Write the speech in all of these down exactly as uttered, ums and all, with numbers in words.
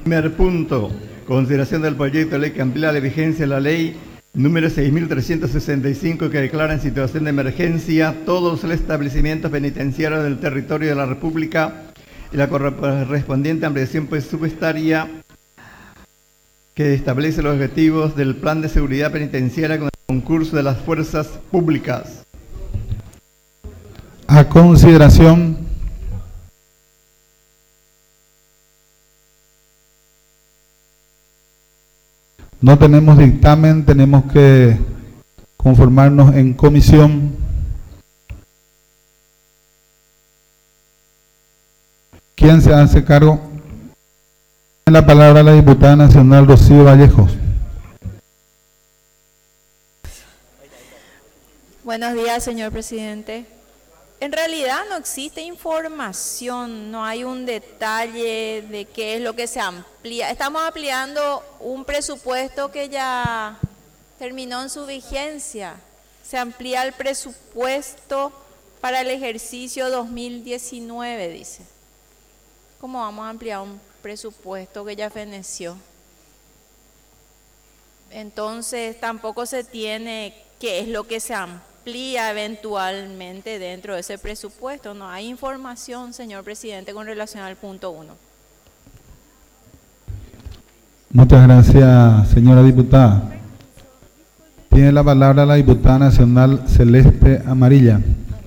Primer punto, consideración del proyecto de ley que amplía la vigencia de la ley número seis mil trescientos sesenta y cinco que declara en situación de emergencia todos los establecimientos penitenciarios del territorio de la República y la correspondiente ampliación presupuestaria que establece los objetivos del Plan de Seguridad Penitenciaria con el concurso de las fuerzas públicas. A consideración. No tenemos dictamen, tenemos que conformarnos en comisión. ¿Quién se hace cargo? Tiene la palabra la diputada nacional Rocío Vallejos. Buenos días, señor presidente. En realidad no existe información, no hay un detalle de qué es lo que se amplía. Estamos ampliando un presupuesto que ya terminó en su vigencia. Se amplía el presupuesto para el ejercicio dos mil diecinueve, dice. ¿Cómo vamos a ampliar un presupuesto que ya feneció? Entonces tampoco se tiene qué es lo que se amplía eventualmente dentro de ese presupuesto. No hay información, señor presidente, con relación al punto uno. Muchas gracias, señora diputada. Tiene la palabra la diputada nacional Celeste Amarilla.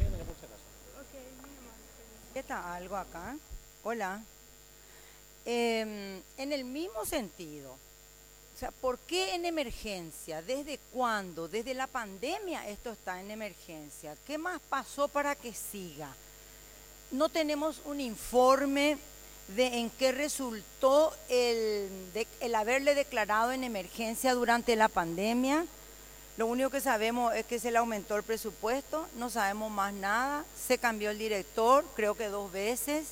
¿Está algo acá? Hola. Eh, en el mismo sentido, o sea, ¿por qué en emergencia? ¿Desde cuándo? Desde la pandemia esto está en emergencia. ¿Qué más pasó para que siga? No tenemos un informe de en qué resultó el, de, el haberle declarado en emergencia durante la pandemia. Lo único que sabemos es que se le aumentó el presupuesto, no sabemos más nada. Se cambió el director, creo que dos veces.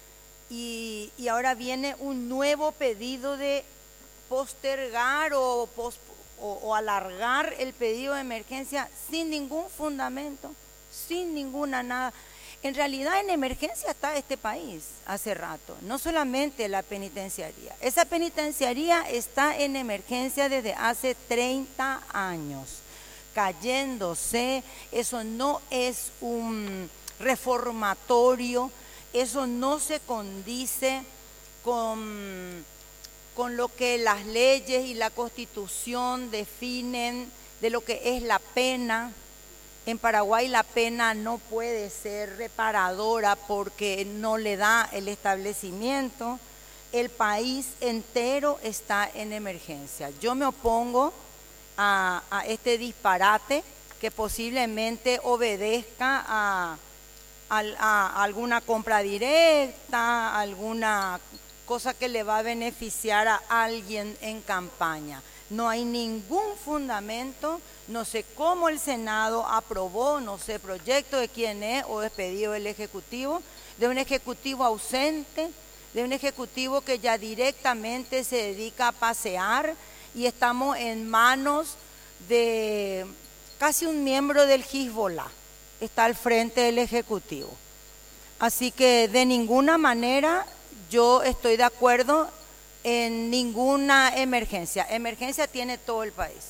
Y, y ahora viene un nuevo pedido de postergar o, pos, o, o alargar el pedido de emergencia sin ningún fundamento, sin ninguna nada. En realidad en emergencia está este país hace rato, no solamente la penitenciaría. Esa penitenciaría está en emergencia desde hace treinta años, cayéndose. Eso no es un reformatorio, eso no se condice con... con lo que las leyes y la Constitución definen de lo que es la pena. En Paraguay la pena no puede ser reparadora porque no le da el establecimiento. El país entero está en emergencia. Yo me opongo a, a este disparate que posiblemente obedezca a, a, a alguna compra directa, alguna cosa que le va a beneficiar a alguien en campaña. No hay ningún fundamento, no sé cómo el Senado aprobó, no sé proyecto de quién es o es pedido del Ejecutivo, de un Ejecutivo ausente, de un Ejecutivo que ya directamente se dedica a pasear, y estamos en manos de casi un miembro del Hezbollah, está al frente del Ejecutivo. Así que de ninguna manera yo estoy de acuerdo en ninguna emergencia. Emergencia tiene todo el país.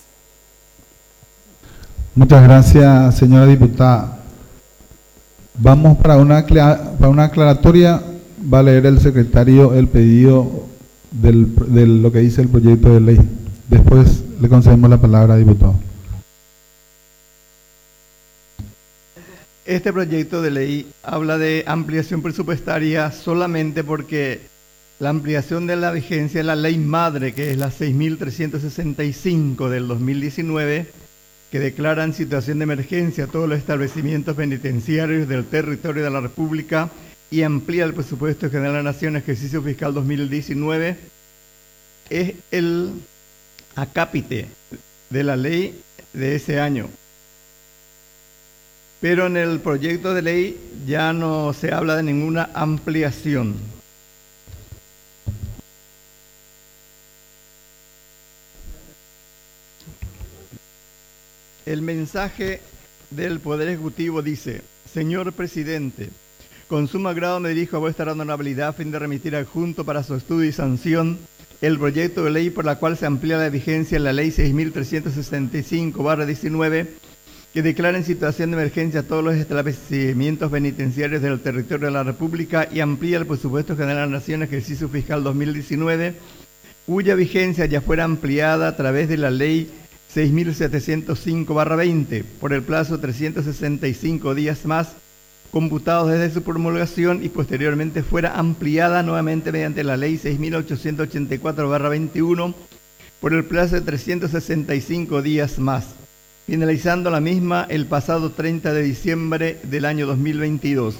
Muchas gracias, señora diputada. Vamos para una, para una aclaratoria. Va a leer el secretario el pedido del, de lo que dice el proyecto de ley. Después le concedemos la palabra, diputado. Este proyecto de ley habla de ampliación presupuestaria solamente porque la ampliación de la vigencia de la ley madre, que es la seis mil trescientos sesenta y cinco del dos mil diecinueve, que declara en situación de emergencia todos los establecimientos penitenciarios del territorio de la República y amplía el presupuesto general de la Nación ejercicio fiscal dos mil diecinueve, es el acápite de la ley de ese año. Pero en el proyecto de ley ya no se habla de ninguna ampliación. El mensaje del Poder Ejecutivo dice: Señor Presidente, con sumo agrado me dirijo a vuestra honorabilidad a fin de remitir adjunto para su estudio y sanción el proyecto de ley por la cual se amplía la vigencia de la Ley seis mil trescientos sesenta y cinco barra diecinueve, que declara en situación de emergencia todos los establecimientos penitenciarios del territorio de la República y amplía el presupuesto general de la Nación ejercicio fiscal dos mil diecinueve, cuya vigencia ya fuera ampliada a través de la Ley seis mil setecientos cinco barra veinte por el plazo de trescientos sesenta y cinco días más, computados desde su promulgación, y posteriormente fuera ampliada nuevamente mediante la Ley seis mil ochocientos ochenta y cuatro barra veintiuno por el plazo de trescientos sesenta y cinco días más, finalizando la misma el pasado treinta de diciembre del año dos mil veintidós.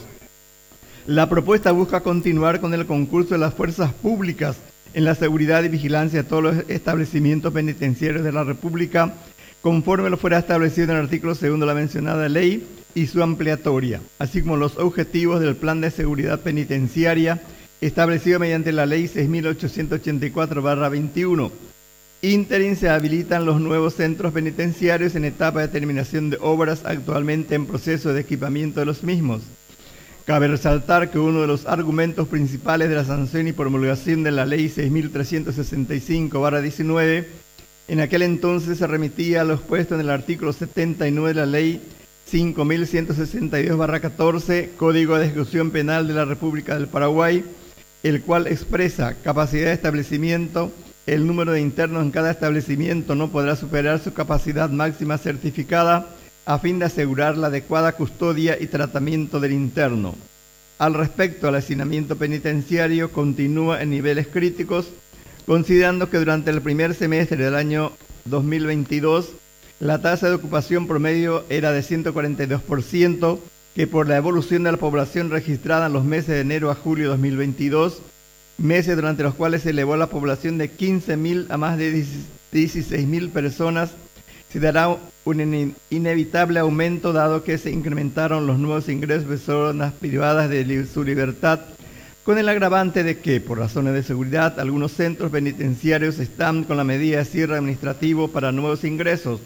La propuesta busca continuar con el concurso de las fuerzas públicas en la seguridad y vigilancia de todos los establecimientos penitenciarios de la República, conforme lo fuera establecido en el artículo segundo de la mencionada ley y su ampliatoria, así como los objetivos del Plan de Seguridad Penitenciaria establecido mediante la Ley seis mil ochocientos ochenta y cuatro barra veintiuno. Ínterin se habilitan los nuevos centros penitenciarios en etapa de terminación de obras, actualmente en proceso de equipamiento de los mismos. Cabe resaltar que uno de los argumentos principales de la sanción y promulgación de la Ley seis mil trescientos sesenta y cinco barra diecinueve, en aquel entonces se remitía a lo expuesto en el artículo setenta y nueve de la Ley cinco mil ciento sesenta y dos barra catorce, Código de Ejecución Penal de la República del Paraguay, el cual expresa capacidad de establecimiento. El número de internos en cada establecimiento no podrá superar su capacidad máxima certificada a fin de asegurar la adecuada custodia y tratamiento del interno. Al respecto, el hacinamiento penitenciario continúa en niveles críticos, considerando que durante el primer semestre del año dos mil veintidós la tasa de ocupación promedio era de ciento cuarenta y dos por ciento, que por la evolución de la población registrada en los meses de enero a julio de dos mil veintidós, meses durante los cuales se elevó la población de quince mil a más de dieciséis mil personas, se dará un in inevitable aumento dado que se incrementaron los nuevos ingresos de personas privadas de li su libertad, con el agravante de que, por razones de seguridad, algunos centros penitenciarios están con la medida de cierre administrativo para nuevos ingresos,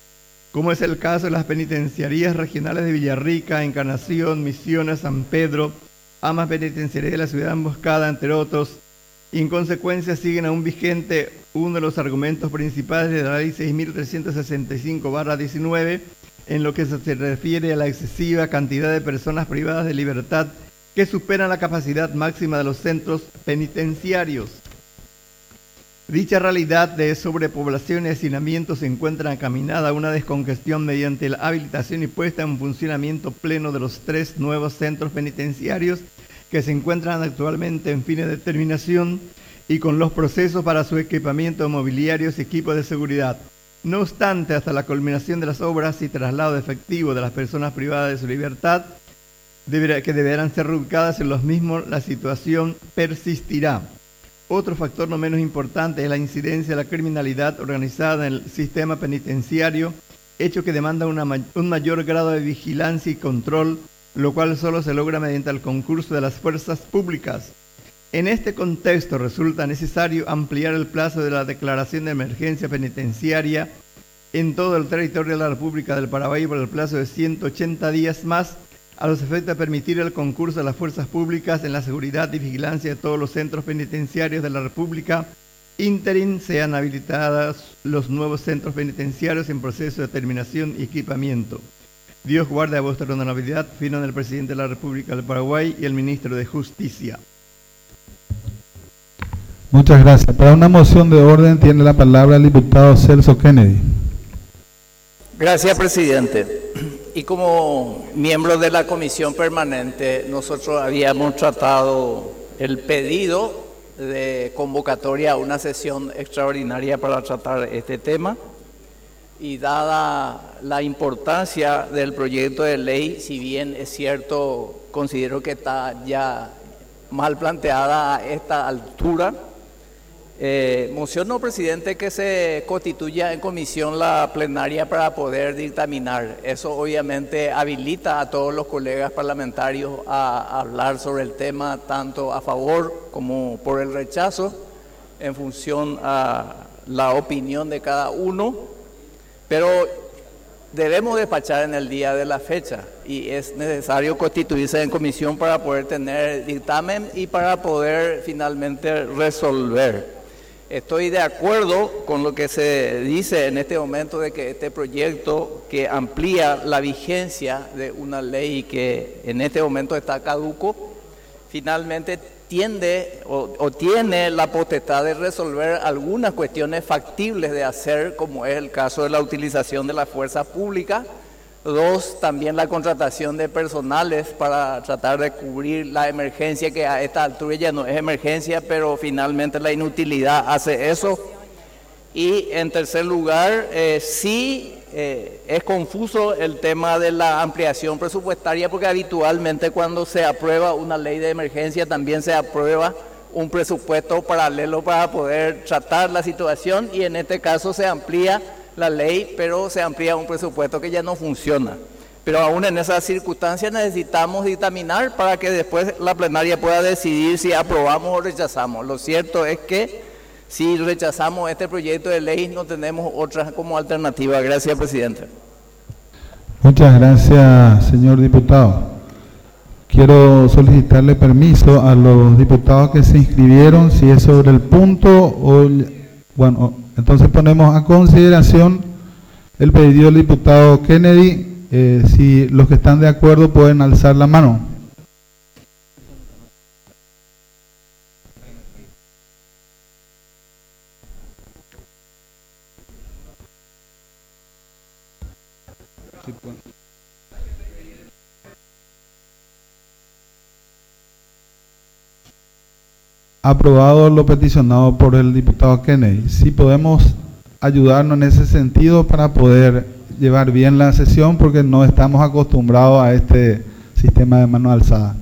como es el caso de las penitenciarías regionales de Villarrica, Encarnación, Misiones, San Pedro, Amas Penitenciaría de la Ciudad de Emboscada, entre otros, y en consecuencia siguen aún vigente uno de los argumentos principales de la Ley seis mil trescientos sesenta y cinco barra diecinueve, en lo que se refiere a la excesiva cantidad de personas privadas de libertad que superan la capacidad máxima de los centros penitenciarios. Dicha realidad de sobrepoblación y hacinamiento se encuentra encaminada a una descongestión mediante la habilitación y puesta en funcionamiento pleno de los tres nuevos centros penitenciarios que se encuentran actualmente en fines de terminación y con los procesos para su equipamiento de mobiliarios y equipos de seguridad. No obstante, hasta la culminación de las obras y traslado efectivo de las personas privadas de su libertad, deberá, que deberán ser reubicadas en los mismos, la situación persistirá. Otro factor no menos importante es la incidencia de la criminalidad organizada en el sistema penitenciario, hecho que demanda una, un mayor grado de vigilancia y control, lo cual solo se logra mediante el concurso de las fuerzas públicas. En este contexto resulta necesario ampliar el plazo de la declaración de emergencia penitenciaria en todo el territorio de la República del Paraguay por el plazo de ciento ochenta días más, a los efectos de permitir el concurso de las fuerzas públicas en la seguridad y vigilancia de todos los centros penitenciarios de la República. Ínterin sean habilitados los nuevos centros penitenciarios en proceso de terminación y equipamiento. Dios guarde a vuestra honorabilidad, firman el presidente de la República del Paraguay y el ministro de Justicia. Muchas gracias. Para una moción de orden tiene la palabra el diputado Celso Kennedy. Gracias, presidente. Y como miembro de la comisión permanente, nosotros habíamos tratado el pedido de convocatoria a una sesión extraordinaria para tratar este tema. Y dada la importancia del proyecto de ley, si bien es cierto, considero que está ya mal planteada a esta altura, eh, mociono, presidente, que se constituya en comisión la plenaria para poder dictaminar. Eso obviamente habilita a todos los colegas parlamentarios a hablar sobre el tema, tanto a favor como por el rechazo, en función a la opinión de cada uno. Pero debemos despachar en el día de la fecha y es necesario constituirse en comisión para poder tener dictamen y para poder finalmente resolver. Estoy de acuerdo con lo que se dice en este momento de que este proyecto que amplía la vigencia de una ley que en este momento está caduco, finalmente tiende o, o tiene la potestad de resolver algunas cuestiones factibles de hacer, como es el caso de la utilización de la fuerza pública. Dos, también la contratación de personales para tratar de cubrir la emergencia, que a esta altura ya no es emergencia, pero finalmente la inutilidad hace eso. Y en tercer lugar, eh, sí eh, es confuso el tema de la ampliación presupuestaria, porque habitualmente cuando se aprueba una ley de emergencia también se aprueba un presupuesto paralelo para poder tratar la situación, y en este caso se amplía la ley, pero se amplía un presupuesto que ya no funciona. Pero aún en esas circunstancias necesitamos dictaminar para que después la plenaria pueda decidir si aprobamos o rechazamos. Lo cierto es que si rechazamos este proyecto de ley no tenemos otra como alternativa. Gracias, presidente. Muchas gracias, señor diputado. Quiero solicitarle permiso a los diputados que se inscribieron, si es sobre el punto o... Bueno, entonces ponemos a consideración el pedido del diputado Kennedy. Eh, si los que están de acuerdo pueden alzar la mano. Sí, pues. Aprobado lo peticionado por el diputado Kennedy. Si podemos ayudarnos en ese sentido para poder llevar bien la sesión, porque no estamos acostumbrados a este sistema de mano alzada.